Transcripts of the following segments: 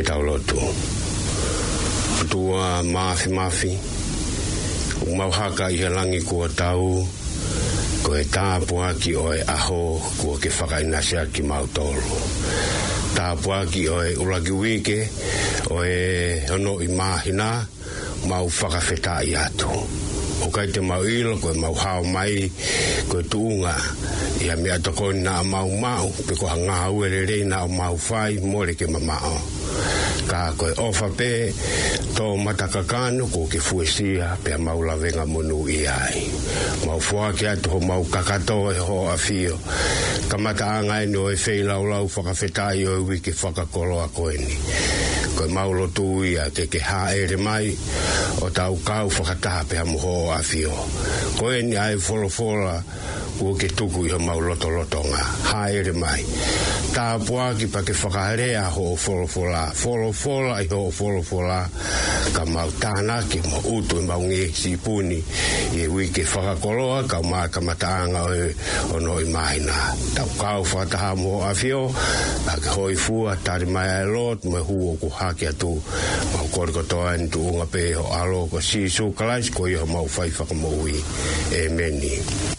taulotu. Tua mafi. Umauhaka i helangi kua tau, ko e tāpua ki o e aho kua ke whakainasia ki mautolu. Tāpua ki o e ulaki wike, o e hono i mahina, mau whakawhetai atu. O kai te mau ilo, ko e mau hao mai, ko e tuunga, ia mea tokoni na mau, pe ko hanga uerere na mau whai, more ke mamao. Ka ko e ofa pe, tō matakakano, ko ke fuesia, pe a mau lawenga monu i ai. Mau fua ke atu ho mau kakato e ho a fio. Ka mata anga e no e wheilau lau whakawhetai o e wiki whakakolo a koeni. Ko e mau lotu ia ke haere mai, o tau kau whakataha pe hamu ho a fio. Koeni ai wholofola, ua ke tuku i ho mau loto-lotonga, haere mai. Tā pua ki pa ke whakaharea ho wholofola i ho wholofola, ka mau tāna ki mo utu i mau nge sipuni, i wiki whakakoloa, ka maa ka mataanga o no i mahina. Tau kau whakataha mo a fio, pa ke hoi fua, tari mai ai lot, me huo ku hake atu, mau korikotoa ni tu unga pe ho alo ko sisu kalais, ko i ho mau whai whakamoui. E meni.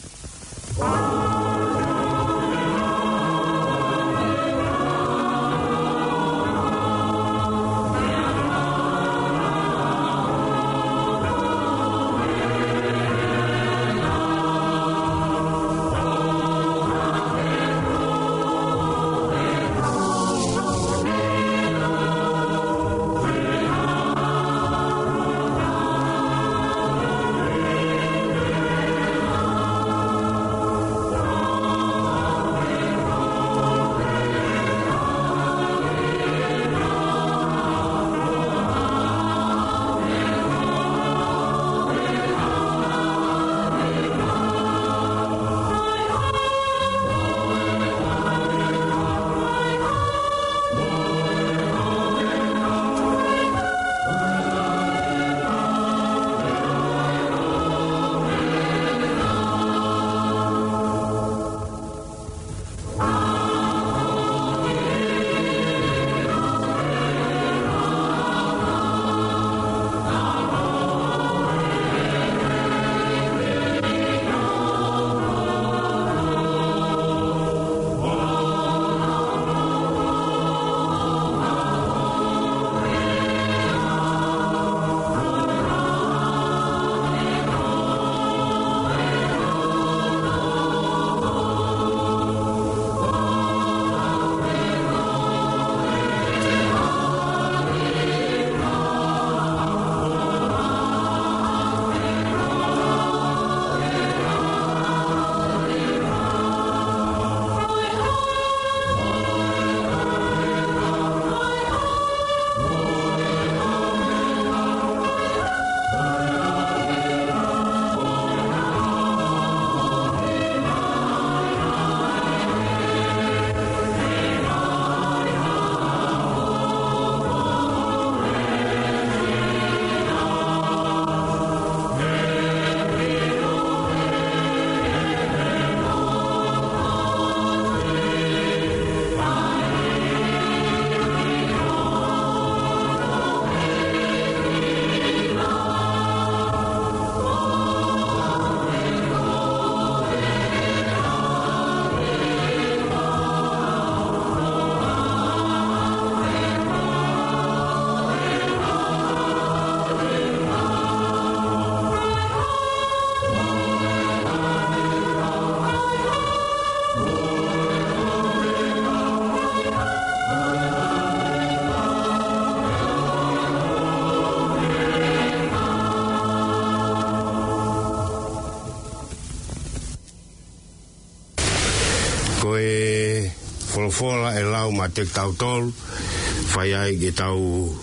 Fola e lau ma te tau tolu, whai ai ke tau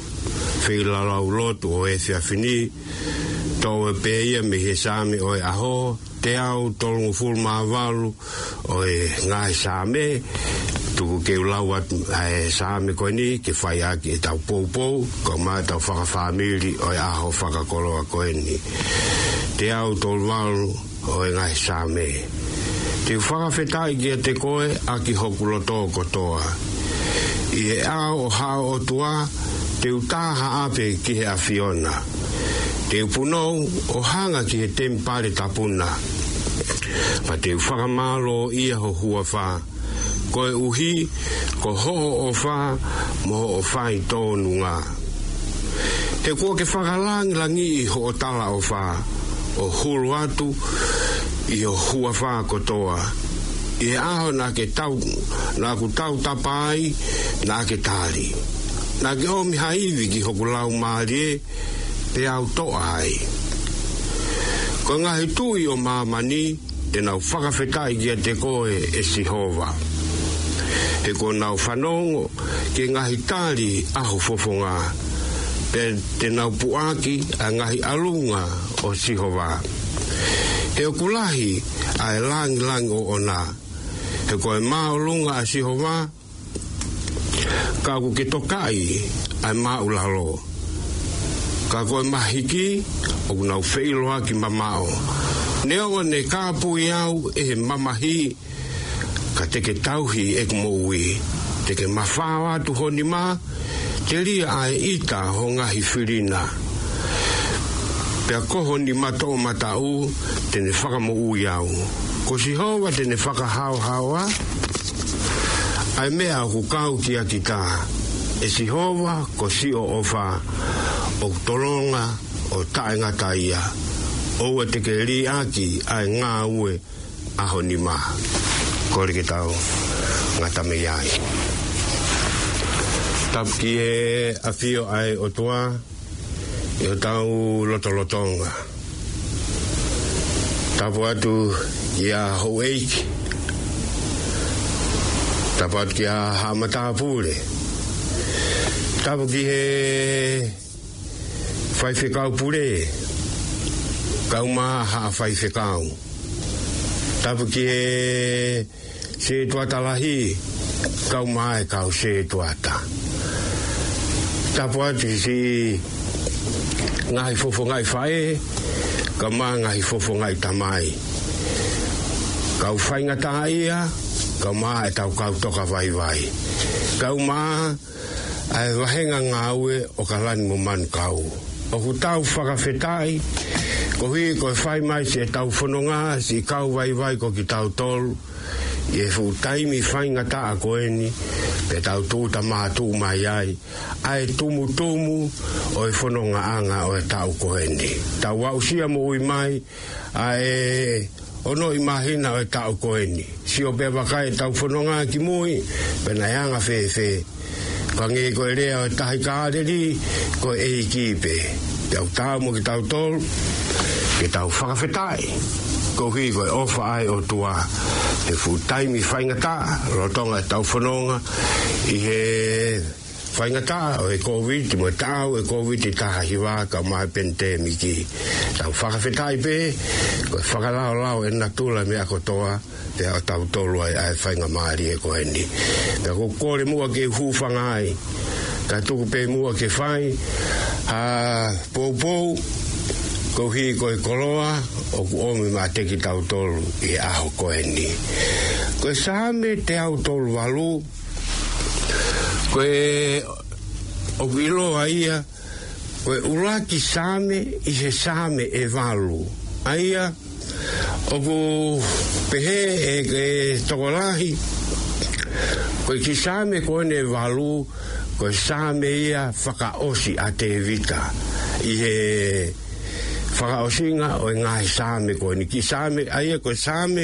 whila lau lotu o e whiawhini, tau e peia me he sāme o e aho, te au tolungu ful maa walu o e ngai sāme, tuku keu lau atu e sāme koe ni, ke whai aki e tau pou, ko mai tau whakawhamiri o e aho whakakoloa koe ni. Te au tolu walu o e ngai sāme. Te whakawhetai kia te koe aki hoku loto kotoa. I e ao o hao o tua, te utaha ape ki he awhiona. Te upunou o hanga ki he tempare tapuna. Pa te whakamalo ia ho hua wha. Ko e uhi, ko ho o wha, mo o whai tōnu ngā. He kua ke whakalangi i ho o tala o wha, o hulu atu i o hua wha kotoa. I aho nā ke tau, nā ku tau tapai, nā ke tāri. Nā ke omi haiwi ki hoku lau mārie, te au toa hai. Ko ngahi tui o māmani, te nau whakawhetai kia te koe e Sihova. He ko nau whanongo, ke ngahi tāri aho fofonga, te nau puaki a ngahi alunga o Sihova. He o kulahi a e langi o ona. He ko e maolunga a Sihova, ka ku ke tokai a maulalo. Ka ko e mahiki, o ku nau wheiloa ki mamao. Neo ne kāpu i au e mamahi, ka teke tauhi e kumoui. Teke mawhawa tu honi ma, te ria a e ita ho ngahi whirina. Pea koho ni mato o matau, tene whakamo ui au. Ko Sihova tene whakahau-haua, ai mea ku kau ki a kita. E Sihova ko si o ofa, o tolonga, o taenga taia. Oua teke ri aki ai ngā ue aho ni ma. Kore ke tau, ngata me iai. Tapu ki e awhio ai o toa, i o tau lotolotonga. Tapu atu ki a Hoeiki. Tapu atu ki a Hamatapure. Tapu ki he whaiwhekau pure. Kau maa haa whaiwhekau. Tapu ki he se tuata lahi. Kau maa e kau se tuata. Tapu atu si ngahi fofo ngai whae. Kau maa ngahi fofo ngai tamai. Kau whainga taha ia. Kau maa e tau kau toka vai. Kau maa ai wahenga ngaue o kalani mo man kau. O ku tau whakawhetai, ko hui ko whai mai se tau whanonga, si kau vai ko ki tau tolu, i e fu taimi whainga taa koeni, pe tau tūta mātū mai ai, ai tumu o e whanonga anga o e tau koeni. Tau wausia mo ui mai, ai ono i mahina o e tau koeni. Si o pe wakai tau whanonga ki mui, pe na yanga whewhe. Ka nge ko e rea o tahi kāreri, ko e kipe. Tau tau mo ki tau tolu, ki tau whakawhetai. Ko hui ko e ofa ai o tua. He fu taimi whaingata, rotonga e tau whanonga, i he whaingata o e COVID, mo e tau e COVID i taha hiwa ka mai pentemi ki. Tau whakawhetai pe, ko e whakalao e natula mea kotoa, te au tau tolu ai whainga maari e ko eni. Pea ko kore mua ke hūwhanga ai. Ka tuku pe mua ke whai. Pou, ko hi ko e koloa, o ku omi ma teki tau tolu i aho ko eni. Ko e same te au tolu walu, ko e o iloa ia, ko e uraki same i he same e walu. Aia, o ku pehe e tokolahi, ko i ki same ko ene walu, ko i same ia whakaosi a te vita. I he whakaosinga o i ngahi same ko ene. Ki same, aia ko i same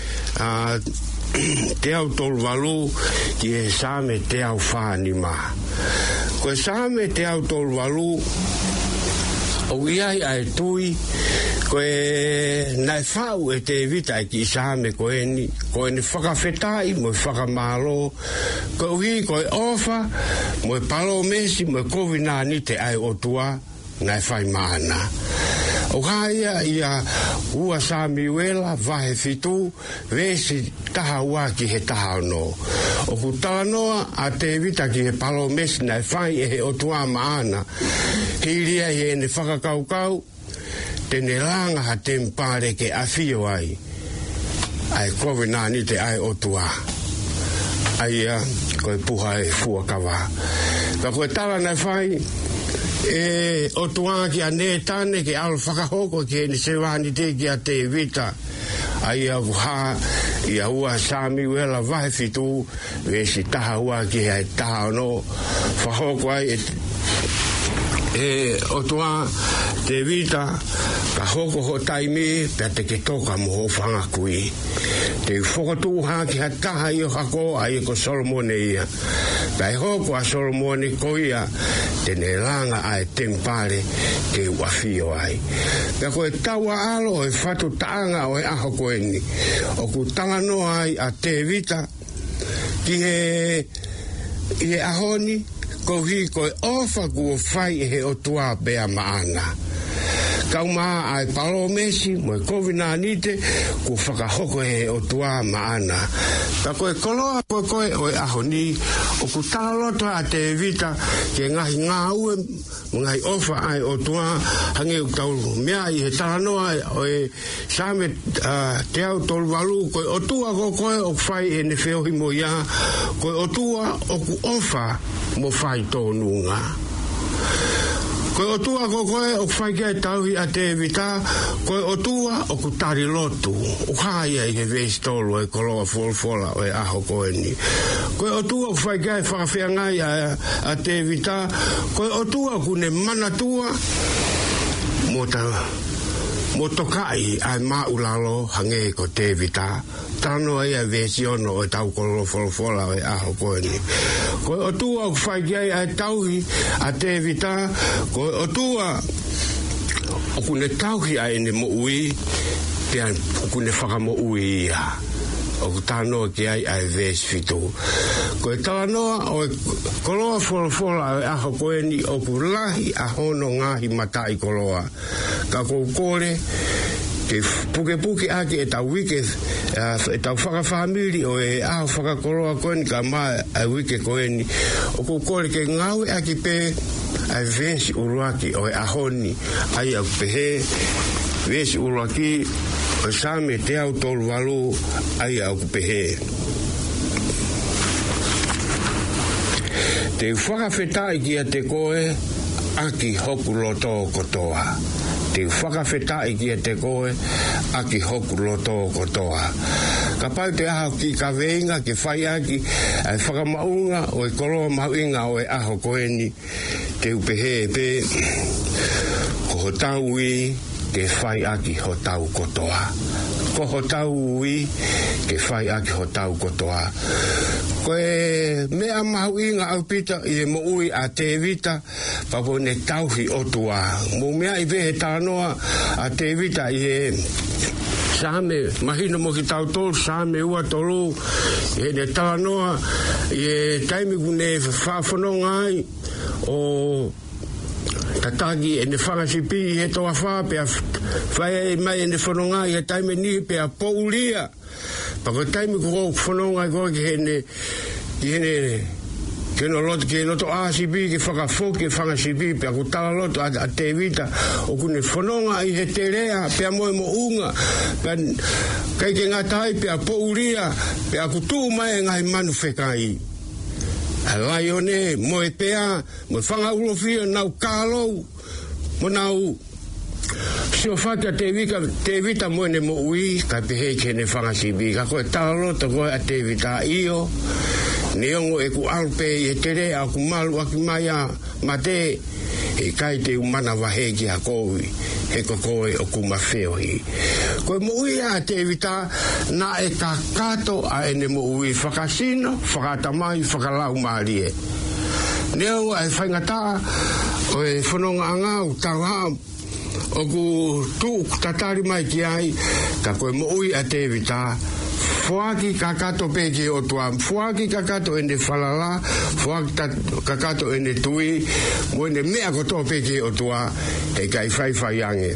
te au tolu walu, ki e same te au whanima. Ko i same te au tolu walu, o iai ai tui, ko e nai whau e te vita e ki same ko eni whakawhetai mo e whakamalo, ko ui ko e ofa mo e palo mesi mo e kovina ni te ai o tua nai whai mana. O haia ia ua sami wela vahe fitu vesi taha ua ki he taha no. O ku taha noa a te vita ki he palo mesi nai whai e he o tua maana. Hiria he ene whakakaukau, tene langa ha tempare ke awhio ai. Ai kovina ni te ai o tua. aia koe puha e fuakawa. Ka koe tala na whai o tuanga ki a ne tane ke alo whakahoko ki ni sewani te ki a te vita. Aia kuha ia ua sami wela vahe fitu we si taha ua ki hea taha no whahoko ai o tua te vita ka hoko ho taimi pe te ke toka mo ho whanga kui te whakatu ha ki ha taha i o hako ai ko Solomone ia kai hoko a Solomone ko ia tene langa ai tempare ke wafio ai pe koe taua alo e whatu taanga o e aho koeni o ku talano ai a te vita ki he ahoni ko hi ko ofa ku fai he o tua bea maana kauma ai palo mesi mo kovina nite ku whakahoko he o tua maana ka koe koloa koe o ahoni o ku talaloto a te vita ke ngahi ngā ue ngai ofa ai o tua hange u tau mea i he talanoa o e same te au tolu walu koe o tua koe o fai e ne whiohi mo ia koe o tua o ku ofa mo fai tōnunga koe o tua koe o whai kia tauhi a te vita koe o tua o ku tari lotu o haia i he vesi tolu e koloa folfola o e aho koe ni koe o tua o whai kia whakawhia ngai a te vita koe o tua ku ne mana tua mo tokai ai maulalo hange ko te vita tano ai a vesi ono o tau koloa folfola o e aho koe ni koe o tua o whai kia ai tauhi a te vita koe o tua o kune tauhi ai ne mo ui pia o kune whakamo ui ia o tano ki ai vesi fitu koe talanoa o koloa folfola o e aho koe ni o ku lahi a hono ngahi matai koloa ka kou kore ke puke aki e tau wike e tau whakawhamiri o e aho whakakoroa koe ni ka maa a wike koe ni o kou kore ke ngau aki pe ai vesi uruaki o e ahoni ai au pehe vesi uruaki o same te au tolu walu ai au pehe te whakawhetai ki a te koe aki hoku loto kotoa te whakawhetai ki a te koe aki hoku loto kotoa ka pau te aho ki ka veinga ke whai aki ai whakamaunga o e koloa mauinga o e aho koeni te upehe pe ko ho tau ui ke whai aki ho tau kotoa ko ho tau ui ke whai aki ho tau kotoa koe mea mauinga au pita i e mo ui a te vita papo ne tauhi o tua mo mea i vehe tānoa a te vita i e same mahino mo ki tau tolu same ua tolu i ne tānoa i e taimi kune whaafononga ai o tatagi e ne whangasipi i he toa wha pia whae mai e ne whanonga i he taime ni pia poulia pako taimi kuko whanonga i koe ki hene ke no loto ke no to ACB ke whakafoki e whangasipi pia ku tala loto a te vita o kune whanonga i he te rea pia moe mo unga pia kai ke ngatai pia poulia pia ku tū mai ngai manu whekai alai one mo e pea mo whanga ulofia nau kālou mo nau sio whaka te vita mo ne mo ui ka pehe ke ne whanga sibi ka koe tālota koe a te vita io ne ongo e ku alpe e tere a ku malu a ki maia ma te e kai te umana wahe ki a koui he ko koe o kuma whiohi koe mo ui a te vita na e ka kato a ene mo ui whakasino whakatamai whakalau maarie neo ai whaingata o e whanonga anga o tau ham o ku tūk tatari mai ki ai ka koe mo ui a te vita fuaki kakato peke o tuam fuaki kakato ene falala fuaki kakato ene tui mo ene mea koto peke o tua e kai whai ange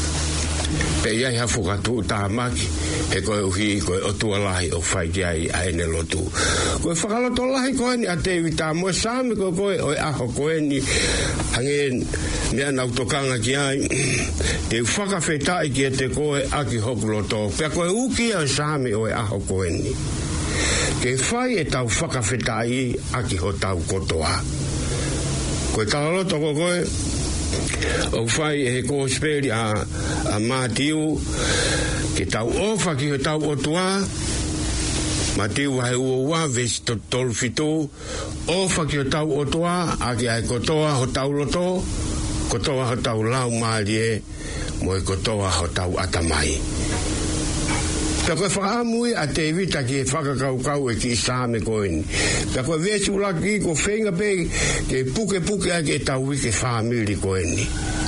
pe iai hafu katu tāmaki e koe uhi koe o tua lahi o whai ki ai a ene lotu koe whakaloto lahi koe ni a te vita mo sami koe o e aho koe ni hangen mea nautokanga ki ai te whakawhetai ki e te koe aki hoku loto pia koe uki a sami o e aho koe ni ke whai e tau whakawhetai aki ho tau kotoa. Koe talaloto ko koe, o whai e kōsperi a Mātiu, ke tau ofa ki ho tau otua, Mātiu hai ua vesi tolu fitu, ofa ki ho tau otua, aki ai kotoa ho tau loto, kotoa ho tau lau maalie, mo e kotoa ho tau atamai. Ka koe whaamui a te vita ki e whakakaukau e ki isame koeni. Ka koe vesi ulaki ko whenga pe ke puke a ke tau wike whaamiri koeni.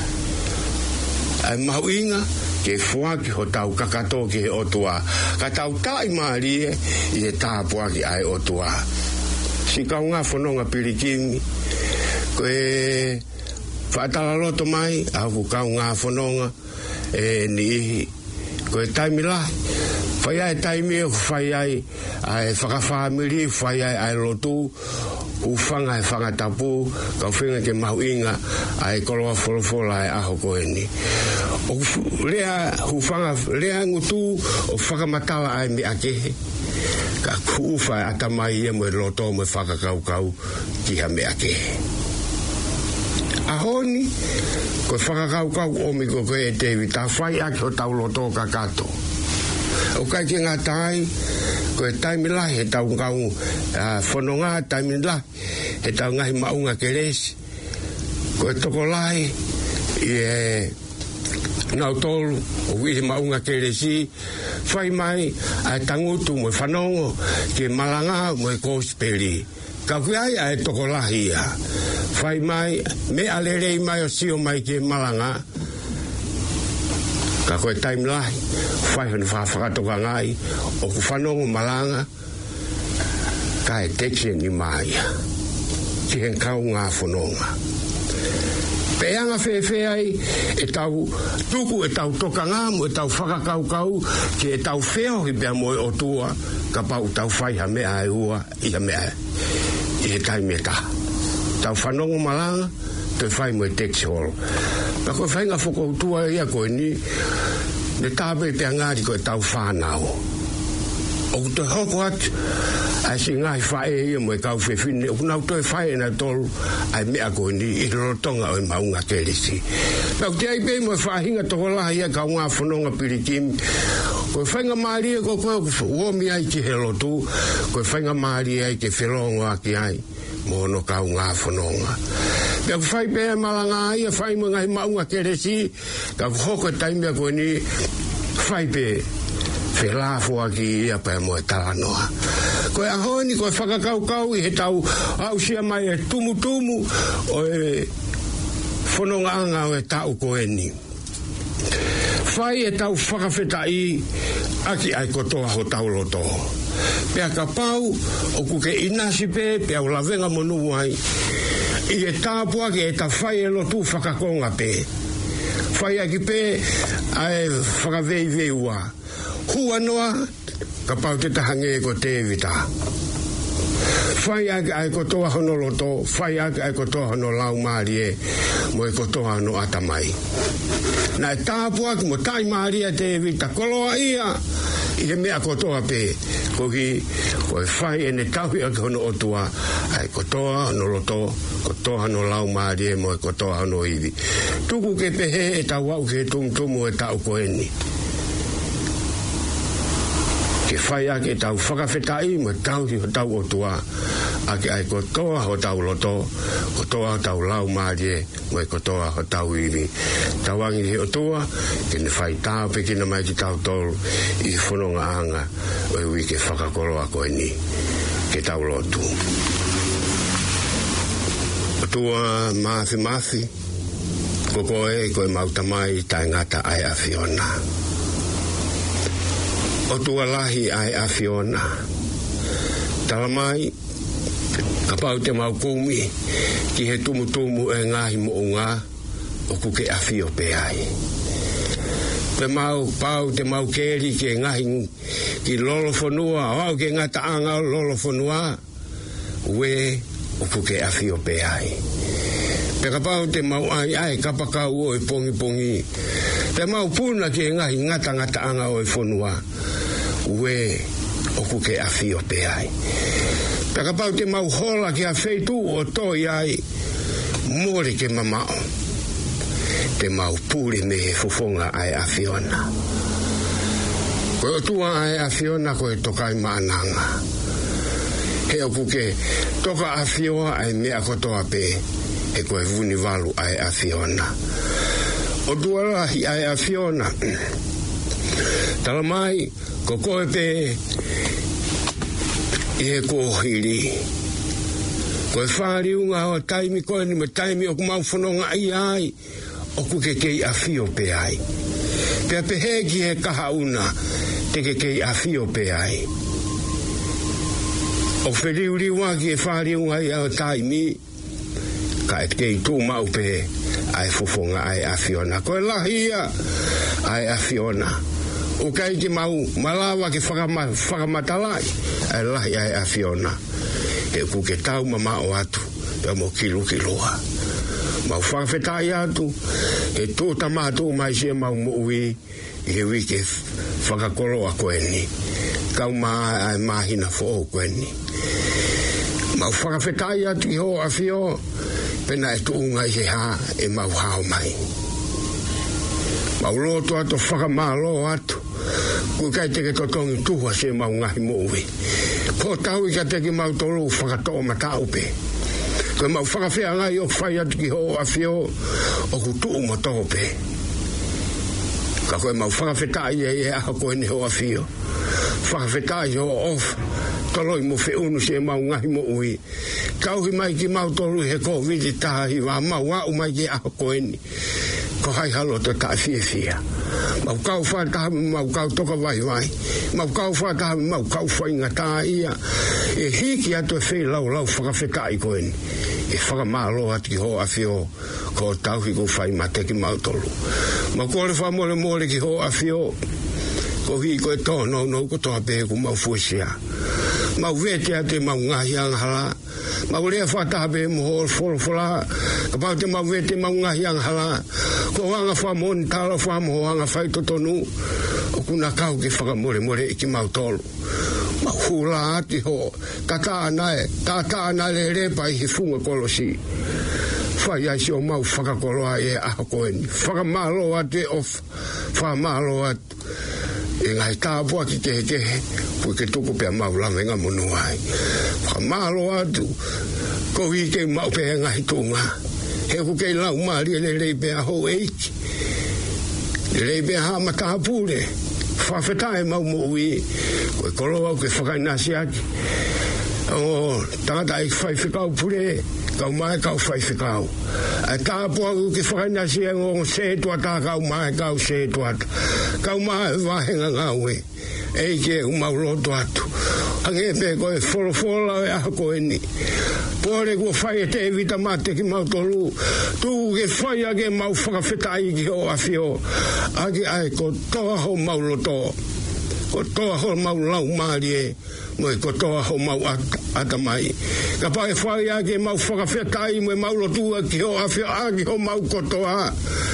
Ai mahu inga ke fuaki ho tau kakato ki he otua. Ka tau tai maari i e tāpua ki ai otua. Si kau ngā whanonga pirikimi. Koe whaatala loto mai, au kau ngā whanonga e ni ihi. Koe taimilahi. Whai ai taimi e whai ai whakawhamiri, whai ai lotu, uwhanga e whangatapu, kau whenga ke mahu inga ai koloa wholofola e aho koeni. O lea uwhanga, lea ngutu o whakamatala ai me akehe, ka kuuwha e atamai e mo e loto mo e whakakaukau ki ha me akehe. Ahoni, koe whakakaukau o mi ko koe e tewi, ta whai ake o tau loto kakato. O kai ki ngā tai, koe taimilahi he tau ngau whanonga, taimilahi he tau ngahi maunga ke resi. Koe toko lahi i e nau tolu, o wihi maunga ke resi, whai mai ai tangutu mo e whanongo, ke malanga mo e kōsperi. Ka kui ai ai toko lahi ia. Whai mai, me alerei mai o sio mai ke malanga, ka koe taimilahi, whai hana whakatoka ngai, o ku whanongo malanga, ka e teksi ni maia, ki hen kau ngā whanonga. Peanga whewhe ai, e tau tuku, e tau toka ngāmu, e tau whakakaukau, ki e tau wheo hi bea moe o tua, ka pau tau whai ha mea e ua, i ha mea, i he taimeta. Tau whanongo malanga, te whai mo e teksi holo. Pa koe whainga whakoutua ia koe ni, ne tāpe pia ngāri koe tau whānau. O te hoko atu, ai si ngāi whae ia mo e kau whewhine, o kunau toi whae na tolu, ai mea koe ni, i rotonga o e maunga keresi. Pa te ai pei mo e whahinga toko laha ia kau ngā whanonga pirikimi, koe whainga maaria ko koe uomi ai ki he lotu, koe whainga maaria ai ke whelongo aki ai, mo no kau ngā whanonga. Pea ku whai pēa malanga ai, a whai mo ngai maunga keresi, ka ku hoko taimea koe ni, whai pēa, whelafo aki ia pēa mo e talanoa. Koe ahoni, koe whakakaukau i he tau ausia mai e tumu o e whanonga anga o e tau koe ni. Whai e tau whakawhetai, aki ai kotoa ho tau loto. Pea ka pau, o kuke inasi pēa o lavenga monu ai, i e tāpua ki e ta whai e lotu whakakonga pē. Whai aki pē, ai whakavei ua. Hua noa, ka pau te tahange e ko te evita. Whai aki ai kotoa hono loto, whai aki ai kotoa hono lau maarie, mo e kotoa hono atamai. Na e tāpua ki mo tai maaria te evita, koloa ia, i he mea kotoa pē. Kohi, koe whai e ne tauhi aki hono otua, ai kotoa hono loto, kotoa hono lau maarie, mo e kotoa hono iwi. Tuku ke pehe e tau wau ke tumutumu e tau koeni. Ke whai ake tau whakawhetai, mo tauhi ho tau otua, ake ai kotoa ho tau loto, kotoa ho tau lau maarie, mo e kotoa ho tau iwi. Tawangi he otua, ke ne whai tau pekina mai ki tau tolu, i whanonga anga, o e wike whakakoloa koe ni, ke tau lotu. Otua mafi, koko e koe mautamai tai ngata ai a Fiona. Otua lahi ai a Fiona. Talamai, kapau te maukumi, ki he tumutumu e ngahi mo unga, o kuke a Fio pe ai. Te mau pau, te mau keri ke ngahi ki lolofonua, o ke ngata anga o lolofonua, we o kuke a Fio pe ai. Te kapau te mau ai kapakau o e pongi. Te mau puna ke ngahi ngata anga o e fonua, we o ku ke afio pe ai taka pau te mau hola ki a feitu o toi ai mori ke mamao te mau pure me he fufonga ai afiona ko tua ai afiona ko tokai mananga he o ku ke toka afioa ai me akotoa pe e ko vuni valu ai afiona o tua hi ai afiona talamai ko koe pe e ko hiri ko whāri unga o taimi koe ni me taimi o kumau whanonga ai o ku ke kei afio pe ai pea pe heki he kaha una te ke kei afio pe ai o whiriuri waki e whāri unga ai o taimi ka e kei tū mau pe ai fufonga ai afiona koe lahia ai afiona o kai ki mau malawa ki whakamatalai ai lahi ai afiona e ku ke tau mama o atu pe mo kiloa mau whakawhetai atu e tō tamātou mai se mau moui i he wike whakakoloa koeni kau maa ai mahina fō koeni mau whakawhetai atu ki ho afio pena e tuunga i he ha e mau hao mai mau loto atu whakamalo atu ku kai te ke totongi tuha se mau ngahi moui ko tau i ka te ki mau tolu whakatoa matau pe ko mau whakawhea ngai o whai atu ki ho afio o ku tuu matau pe ka koe mau whakawhetai e aha koe ni ho afio whakawhetai ho off toloi mo whi unu se mau ngahi moui kauhi mai ki mau tolu he ko vidi tahi wa mau wau mai ki aha koe ni ko hai halo to ta fia mau kau fa ta mau kau toka vai mau kau fa ta mau kau fa inga ta ia e hiki atu fe lau whakawhetai koen e whakamalo ati ho afio ko tauhi ko whai mate ki mau tolu mau kore wha mole ki ho afio ko hi ko e tono no ko toa pe ko mau fuisia mau vete ate mau ngahi anghala mau lea whata pe mo ho fola ka pau te mau vete mau ngahi anghala ko hanga wha moni tala wha mo hanga whai totonu o kuna kau ki whakamore i ki mau tolu mau hula ati ho tata anae le repa i he funga kolosi whai aisi o mau whakakoloa e aha koeni whakamalo ate of whamalo atu e ngai tāpua ki te pui ke tuku pia mau lamenga monu ai whamalo atu ko hi ke mau pia ngai tunga he ku kei lau maari le pia ho eiki le pia hama tāpure whawhetai mau moui koe koloa ke whakainasi aki o tangata i whaiwhikau pure kau mai kau whaiwhikau a tāpua ke whakainasi o se tua tā kau mai kau se tua kau mai wahenga ngaue eike umau loto atu hange pe koe wholofola e aha koe ni pore kua whai e te evita mate ki mau tolu tu ke whai ake mau whakawhetai ki ho afio ake ai ko toa ho mau loto ko toa ho mau lau maari e mo ko toa ho mau atamai ka pae whai ake mau whakawhetai mo mau lotua ki ho afio ake ho mau kotoa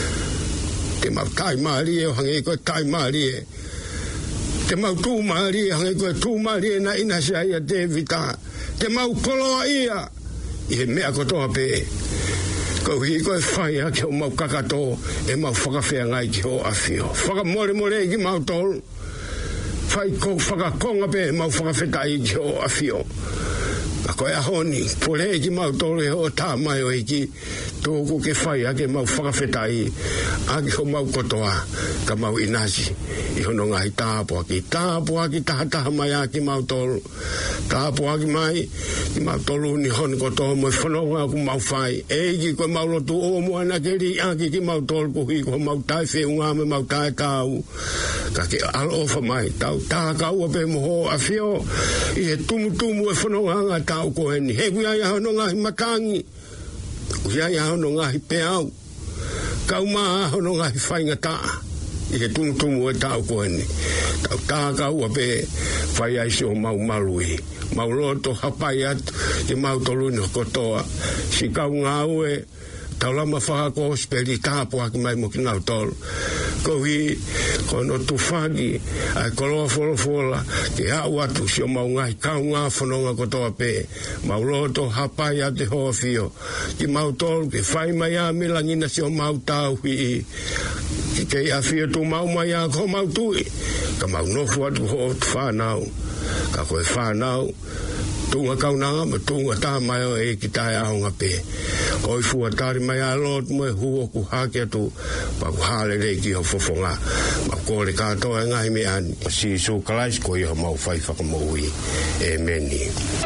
te mau tai maari e hange ko tai maari e te mau tū maari e hange ko tū maari e na ina se aia te evita te mau koloa ia i he mea kotoa pe ko hi ko whai a ki o mau kakato e mau whakawhea ngai ki ho afio whakamore ki mau tol whai ko whakakonga pe e mau whakawhetai ki ho afio a koe a honi pore ki mau tol e ho tā mai o iki tōku ke whai a ke mau whakawhetai a ki ho mau kotoa ka mau inasi i hono ngai tāpua ki taha mai a ki mau tolu tāpua ki mai ki mau tolu ni honi kotoa mo whanonga ku mau whai eiki koe mau lotu o mua na ke ri a ki mau tolu ku hi ko mau tai whiunga me mau tai tau ka ke alofa mai tau tā kau a pe moho a whio i he tumu e whanonga ngā tau koe ni he kui ai hono ngahi matangi kui ai hono ngahi peau kau maa hono ngahi whainga taa i he tumu e tau koe ni tau tā kau a pe whai ai se o mau malui mau loto hapai atu ke mau tolu ni kotoa si kau ngā ue taulama whakako speli tāpua ki mai mo ki nau tolu. Ko hi, ko no tufagi, ai koloa wholofola, ki hau atu si o maungai kau ngā whanonga kotoa pē. Mauloto hapai a te hoa fio. Ki mau tolu, ki whai mai a milangina si o mau tau hi. Ki kei a fio tu mau mai a ko mau tui. Ka mau nofu atu ho tu whanau. Ka koe whanau. Tunga kaunanga, ma tunga tā mai o e ki tae ahonga pē. Oi fua tari mai a lot mo e huo ku hake atu, pa ku hale rei ki ho fofonga. Ma kore kātoa e ngai me ani. Si su kalais ko iho mau whai whakamoui. E meni.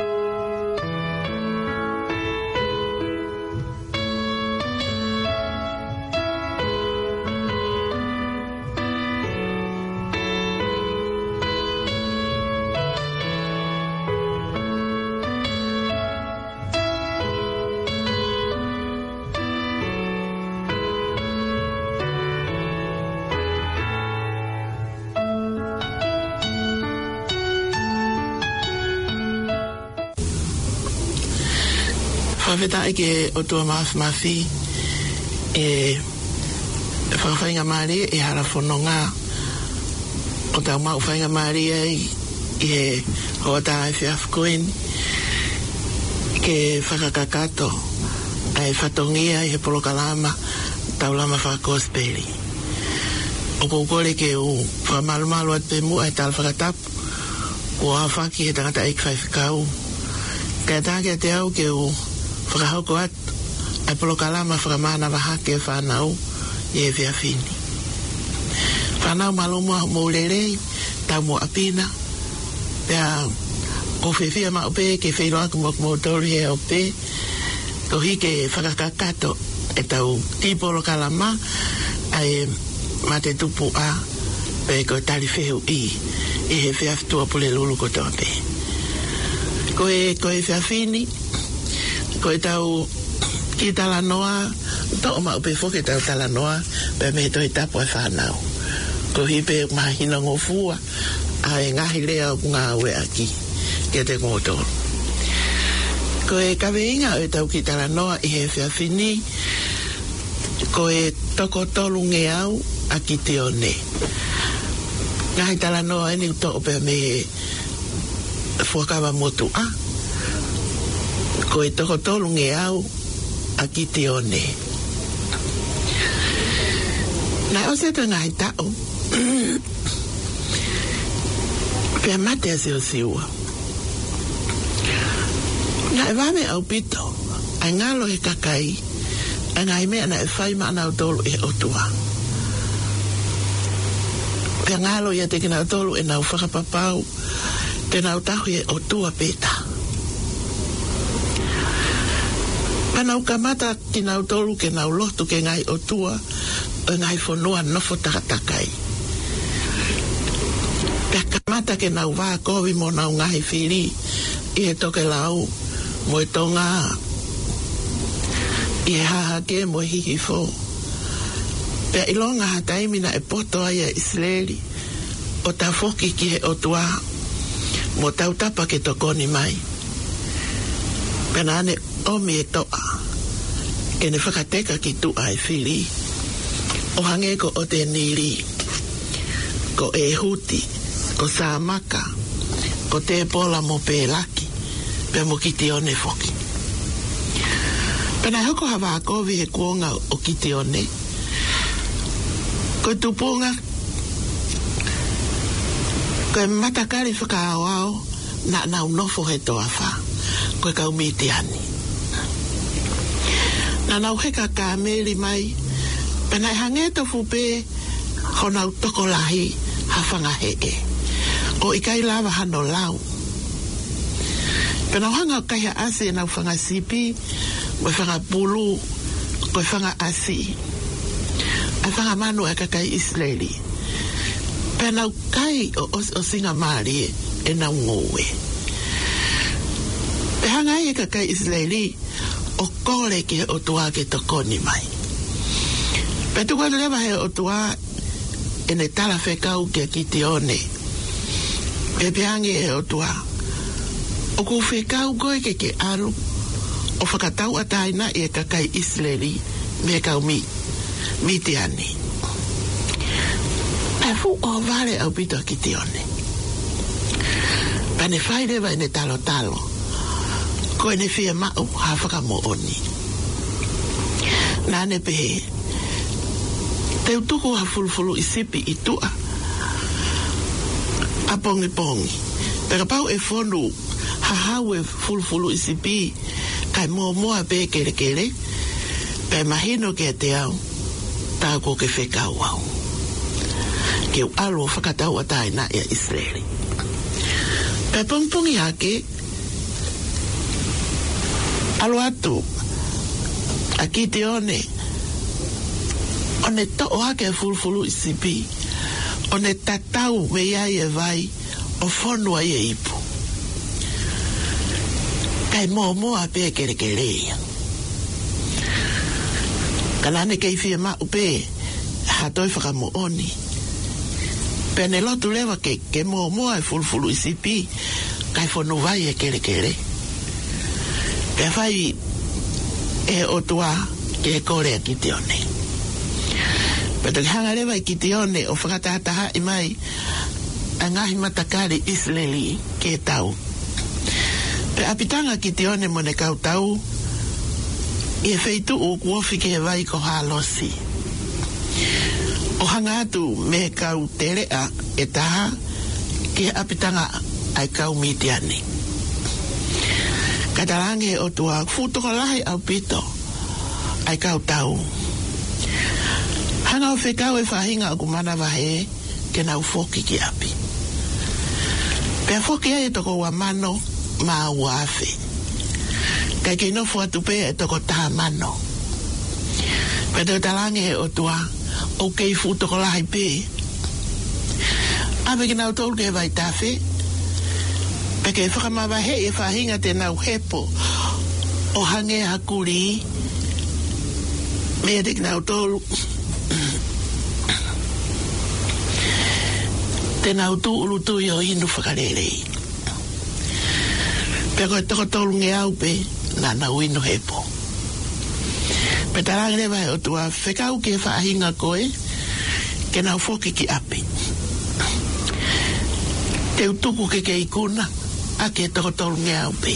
Whawheta eke o tua mafi whawhainga maari e hara whanonga o tau mau whainga maari e hoa tā e whiafkoen ke whakakakato ai whatongia i he polokalama tau lama whakakosperi o koukore ke u whamalumalu at pe mu ai tal whakatapu o a whaki he tangata eik whaifikau kaya tāke te au ke u whakahoko atu, ai polokalama whakamana wahake e whanau i e whiawhini. Whanau malumua mōrerei, tau mo apina, pia ko whiwhia ma ope ke whiroa ku mo tori e ope, ko hike whakakakato e tau ti polokalama, ai mate tupu a, pe ko tari whiu i he whiawhtua pule lulu ko toa pe. Ko e whiawhini, ko e tau ki talanoa to o mau pe foke tau talanoa pe me to i tapo e whanau ko hipe mahina ngofua a e ngahi lea o ngā ue aki ke te ngotoro ko e kaweinga o e tau ki talanoa i he whiawhini ko e toko tolu nge au a ki te one ngahi talanoa eni to o pe me fuakawa motu a ko e toko tolu nge au a ki te one. Nai o se te ngai tau, pia mate a seo siua. Nai wame au pito, ai ngalo he kakai, ai ngai mea na e whai maana au tolu e otua. Pia ngalo ia te kina au tolu e nau whakapapau, te nau tahu e otua peta. Nau kamata ki nau tolu ke nau lotu ke ngai o tua o ngai whanua nofo takatakai. Pea kamata ke nau wā kovi mo nau ngai whiri i he toke lau mo e tonga i he haha ke mo hihi fo. Pea ilonga ha taimina e poto ai a Israeli o ta foki ki he o tua mo tau tapa ke tokoni mai. Pea nane omi e toa e ne whakateka ki tu ai whiri o hange ko o te niri ko e huti ko sāmaka ko te pola mo pēlaki pe mo ki te one foki pena hoko hawa kovi he kuonga o ki te one ko tupunga ko e matakari whakaawao na nau nofo he toa wha ko e kaumi te ani na nau heka ka meri mai pena hange to fupe ho nau toko lahi hawhanga hee o ikai lava hano lau pena hanga kaya asi nau whanga sipi o whanga pulu o whanga asi a whanga manu e kakai Israeli pena kai o singa maari e nau ngowe pe hanga e kakai Israeli o kore ki o tua ke tokoni mai. Pe tuka lewa he o tua e ne tala whekau ki a ki te one. Pe peangi he o tua. O ku whekau koe ke aru o whakatau ataina i e kakai Israeli me kau mi te ani. E fu o vale au pito ki te one. Pane whaire vai ne talo talo. Ko ne fia mau hawhaka mo oni. Nane pehe. Te utuku ha fulfulu i sipi i tua. A pongi pongi. Pera pau e fonu ha hau e fulfulu i sipi. Kai moa pe kere kere. Pe mahino ke te au. Tā ko ke whekau au. Ke u alo whakatau a tai na ia Israeli. Pe pongpongi hake. Alo atu. A ki te one. One to'o hake fulfulu i sipi. One tatau me iai e vai. O whonua i e ipu. Kai moa pe kere kere ia. Kanane kei fia ma upe. Hatoi whakamo oni. Pene lotu lewa ke moa e fulfulu i sipi. Kai whonu vai e kere kere. Pe whai e otua ke e kore ki te one. Pero hanga lewa i ki te one o whakatahataha i mai a ngahi matakari Israeli ke tau. Pe apitanga ki te one mo ne kau tau i e feitu o kuofi ke vai ko halosi. O hanga atu me kau terea e taha ke apitanga ai kau mitiani. Katalange o tua futoko lahi au pito ai kau tau. Hanga o whekau e whahinga o kumana wahe ke nau foki ki api. Pea foki ai e toko wa mano ma uafe. Kai kei no fuatu pe e toko taha mano. Pea te talange o tua o kei futoko lahi pe. Ape ki nau tolu ke vai tafe. Pea kei whakamawahe e whahinga te nau hepo o hange hakuri mea te nau tolu te nau tu ulutu i o inu whakarerei. Pea koe toko tolu nge au pe na nau inu hepo. Pe tarangi vai o tua whekau ke whahinga koe ke nau foki ki api. Te utuku ke ke ikuna a ke toko tolu nge au pe.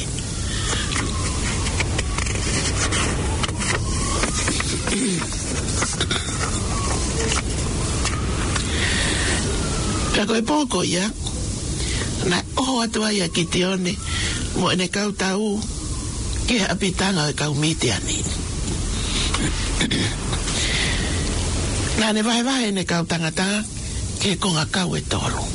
Pea koe pōko ia na oho atua ia ki te one mo ene kau tau ke apitanga e kau mitiani. Nā ne vahe ne kau tangata ke konga kau e tolu.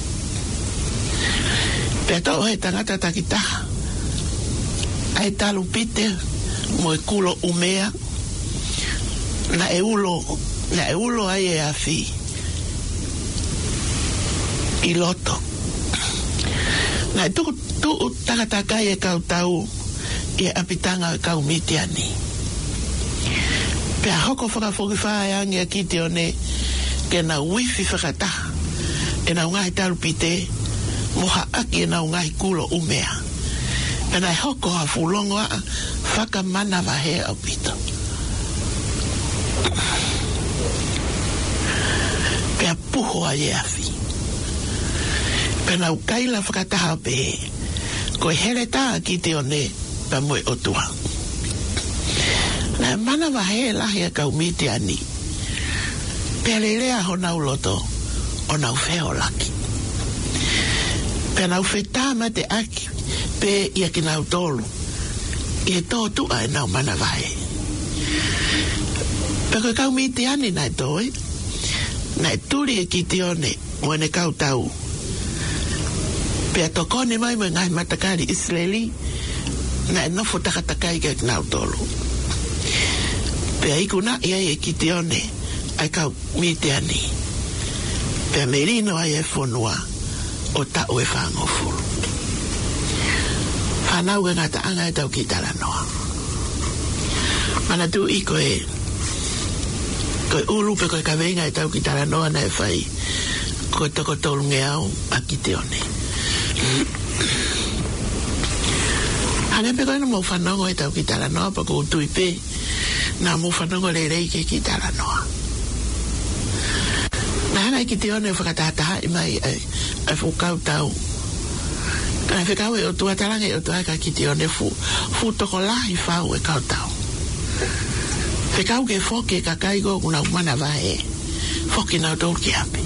Pea tō he tangata takitaha ai talu pite mo e kulo umea na e ulo ai e afi i loto. Na e tuku takatakai e kau tau i e apitanga e kau mitiani. Pea hoko whakafoki whaeangi a ki te one ke na wifi whakataha e na ungahi talu pite moha aki e na ungahi kulo umea. Pea na e hoko ha fulongo a whakamana wahe au pito. Pea puho a e afi. Pena ukaila whakataha pe koe here tā ki te one pa moe otua. Na mana wahe lahi a kau miti ani. Pea lelea ho nau loto o nau wheo laki. Pea nau whetama te aki pe ia ki nau tolu. I e tō tua e nau mana wahe. Pea koe kau miti ani nai toi. Nai turi e ki te one o ene kau tau. Pea tokone mai mo ngai matakari Israeli na e nofo takatakai ke nau tolu. Pea ikuna ia e ki te one ai kau mite ani. Pea merino ai e whonua o tau e whangofuru. Whanau e ngata anga e tau ki tala noa. Mana tu i koe ulu pe koe kawenga e tau ki tala noa na e whai koe toko tolu nge au a ki te one. Hane pe koe no mo whanongo e tau ki tala noa pa kou tui pe na mo whanongo le rei ke ki tala noa. Na hana ki te one whakatahataha i mai ai whukau tau. Kana whikau e o tua talanga e o tua ka ki te one fu toko lahi whau e kau tau. Whikau ke whoke ka kaigo kuna umana vahe. Whoke nau tau ki api.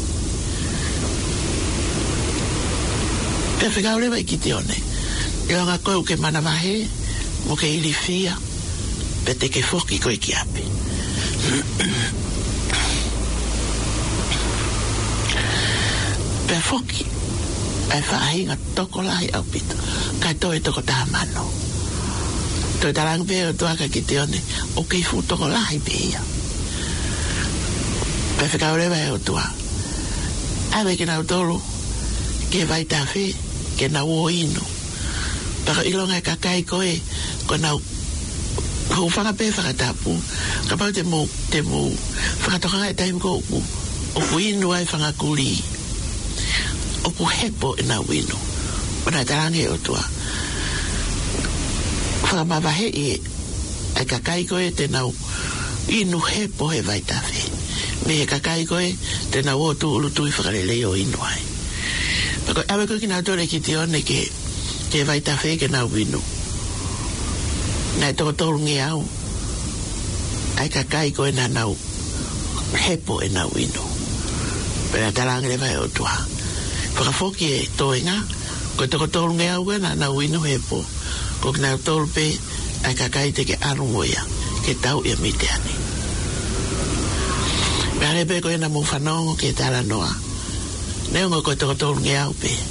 Pe whikau lewa i ki te one. E o ngā koe ke mana vahe, mo ke ili fia, pe te ke whoke koe ki api. Pe whoke, ai whaahinga toko lahi au pito, kai toi toko taha mano. Toi tarang pe o tuaka ki te one, o kei fu toko lahi pe ia. Pe whikau lewa e o tua. Awe ke nau tolu, ke vai ta whi, ke nau o ino. Paka ilonga e kakai koe, ko nau whanga pe whakatapu, ka pau te mu whakatokanga e taim ko o ku inu ai whanga kuri. O ku hepo e nau inu. Wana tarange o tua. Whakamawahe e kakai koe te nau inu hepo he vai ta whi. Me he kakai koe te nau o tu ulu tui whakarelei o inu ai. Pako awe koe ki nau tore ki te one ke vai ta whi ke nau inu. Nai toko tolu nge au. Ai kakai koe na nau hepo e nau inu. Pena tarange le vai o tua. Whakafoki e toenga, koe toko tolu nge au na nau inu hepo. Ko ki nau tolu pe ai kakai te ke arungoia, ke tau ia miteani. Pehare pe koe na mu whanongo ke tala noa. Neongo koe toko tolu nge au pe.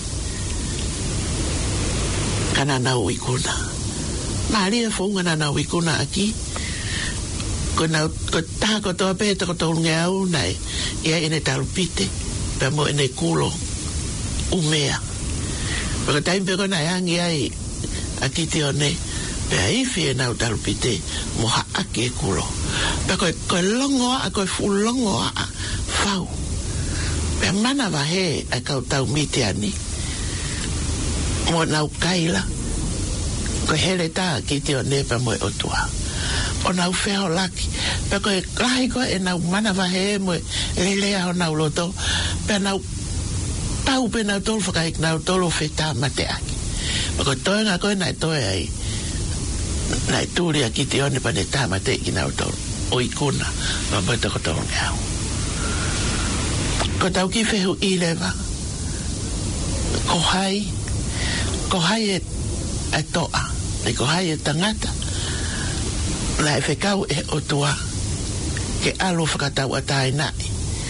Kana nau ikuna. Maria funga na nau ikuna aki. Ko taha ko toa pe toko tolu nge au nai. Ia ene talupite. Pe mo ene kulo. Umea. Paka taim pe kona yangi ai. Aki te one. Pe aifi e nau talupite. Moha aki e kulo. Pe koe longoa a koe fulongoa a. Fau. Pe mana wahe a kau tau miteani. Mo nau kaila. Ko hele tā ki te o nepa moe o tua. O nau wheo laki. Pe koe lahi koe e nau mana wahe moe lelea o nau loto. Pe nau tau pe nau tolu whakaik nau tolu whetā mate aki. Pe koe toenga koe nai toe ai. Nai tūria ki te o nepa ne tā mate ki nau tolu. O ikuna. Ma moe toko tolu ngau. Ko tau ki whehu I lewa. Ko hai e toa. E ko hai e tangata. La e whekau e o tua. Ke alo whakatau a tae nai.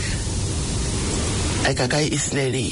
E kakai Isleri.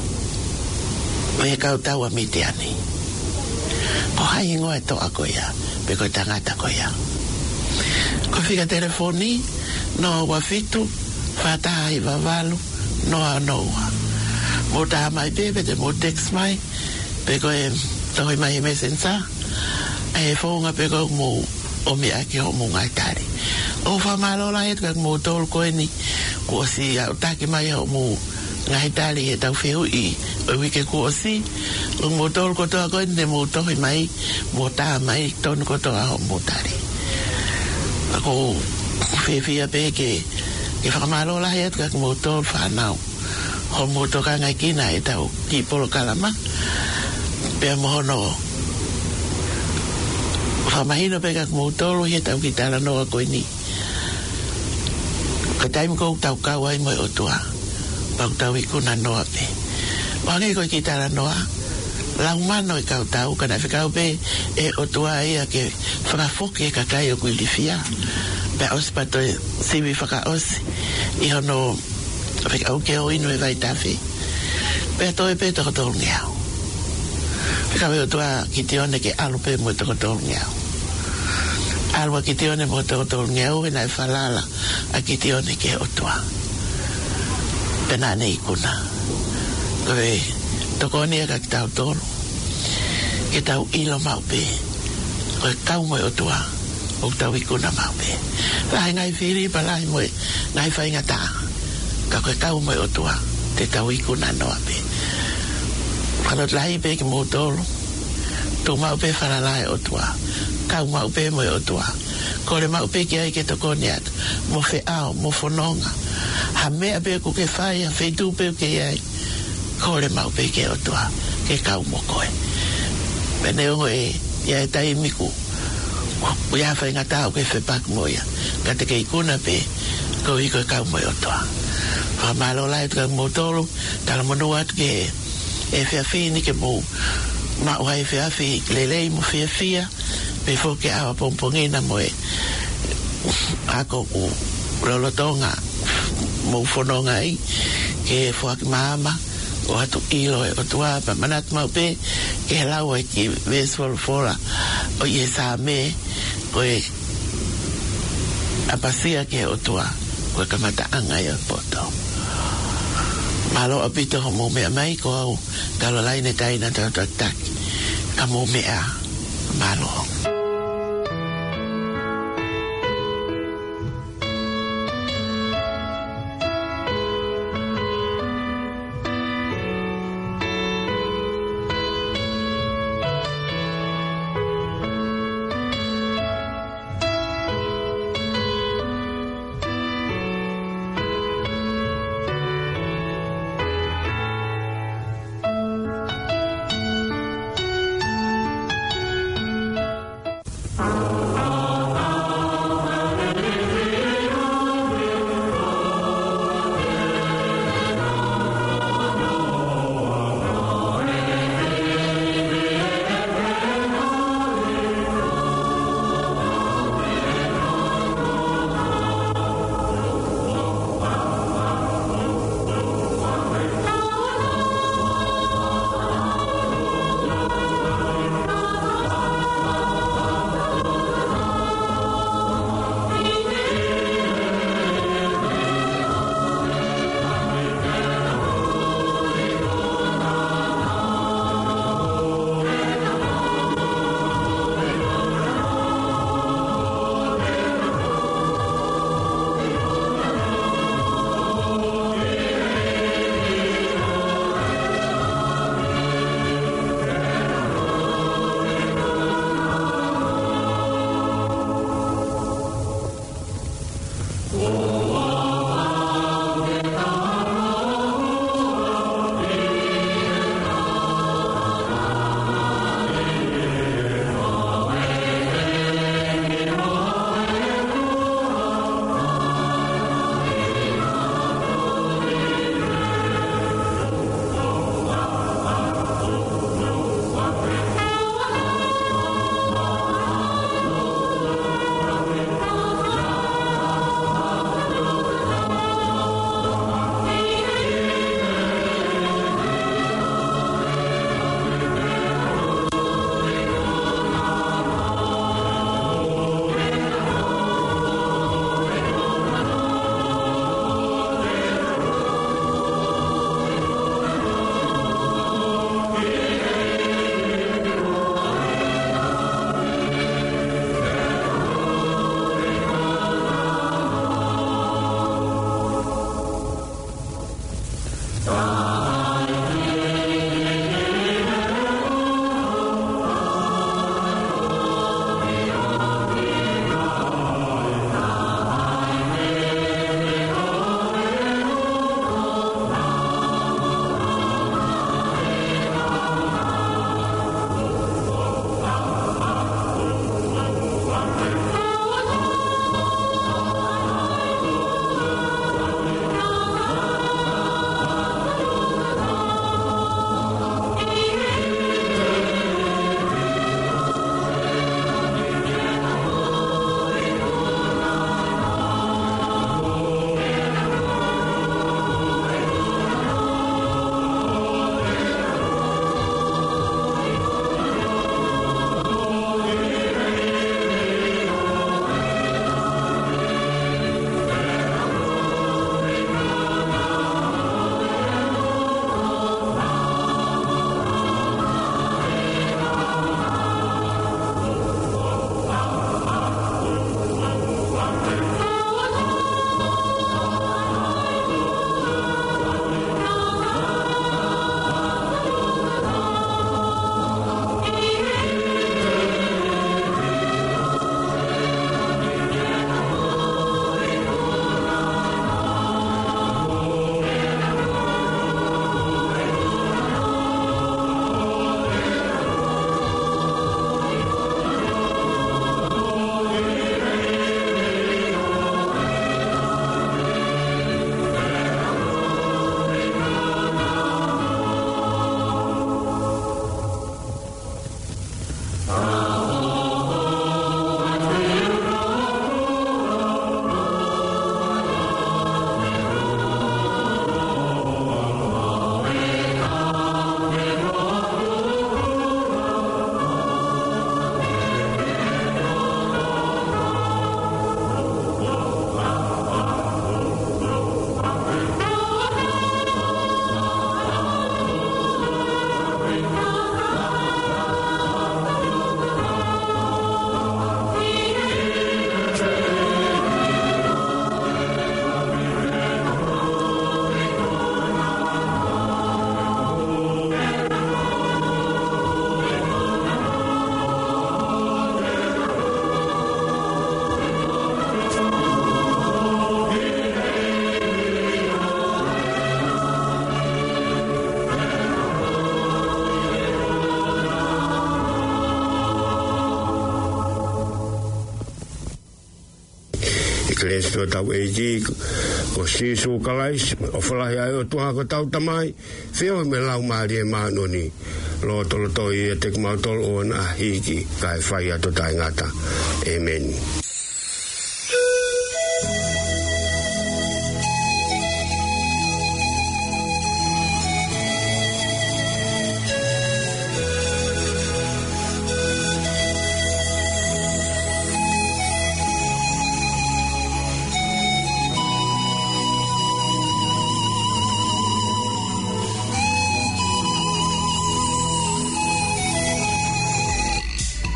O e kau tau a miteani. Ko hai ingoa e toa koia. Pe ko tangata koia. Ko whika telefoni. No wafitu. Whataha I wavalu. Noa noa. Mo taha mai bebe te mo text mai. Pe ko e tohoi mai he mesensa. E whaunga pe ko mo o me ake o mo ngai tari. O whamalola he tuka mo tolu koe ni. Ko si au take mai o mo ngai tari e tau wheu I o wike ko si. O mo tolu kotoa koe ni mo tohoi mai. Mo taha mai tonu kotoa o mo tari. Ako whewhia pe ke whamalola he tuka mo tolu whanau. Ho mo toka ngai kina e tau ki polo kalama. Pea mohono whamahino pe kak moutoro he tau ki tala noa koe ni. Ka taim kou tau kau ai moe o tua. Pau tau I kuna noa pe. Wange koe ki tala noa. Lau mano I kau tau. Kana whikau pe e o tua ia ke whakafoki e kakai o kui lifia. Pea osi pato e siwi whaka osi. I hono whikau ke o inu e vai tawhi. Pea toi pe toko tolu ngeau. Whikau e o tua ki te one ke alu pe mo toko tolu ngeau. Alua ki te one mo toko tolu ngeau e nai whalala a ki te one ke o tua. Pena nei kuna. Koe toko one ka ki tau tolu. Ke tau ilo mau pe. Koe kau mo o tua. O tau I kuna mau pe. Lahi ngai whiri pa lahi mo ngai whainga tā. Ka koe kau mo o tua. Te tau I kuna noa pe. Whanot lahi pe ki mo tolu. tu mau pe whanalai o tua kau mau pe mo o tua ko le mau pe ki ai ke toko niat mo fe ao mo fononga ha mea pe ku ke whai a whai tu pe ke ai ko le mau pe ke o tua ke kau mo koe pene ongo ia tai miku o ia whai ngata o ke whepak moia ka te kei kuna pe ko i koe kau mo o tua whamalo lai tuka mo tolu tala monua atu ke e whiawhini ke mo ma o hai whiawhi lelei mo whiawhia pe fo ke awa pompongina mo ako u rolotonga mo whanonga i ke whaki maama o atu ilo o tua pa manat mau pe ke lau e ki veswal fora o ie sa me ko e apasia ke o tua ko kamata anga i o poto malo apito mo mea mai ko au talo laine taina tak ka mo mea malo Eklesia tau eji ko sisu kalais o falahi ai o tuha ko tau tamai feo me lau maari e maanoni lo tolo toi e te kumautolo o na hiki kai whai ato tai ngata. Amen.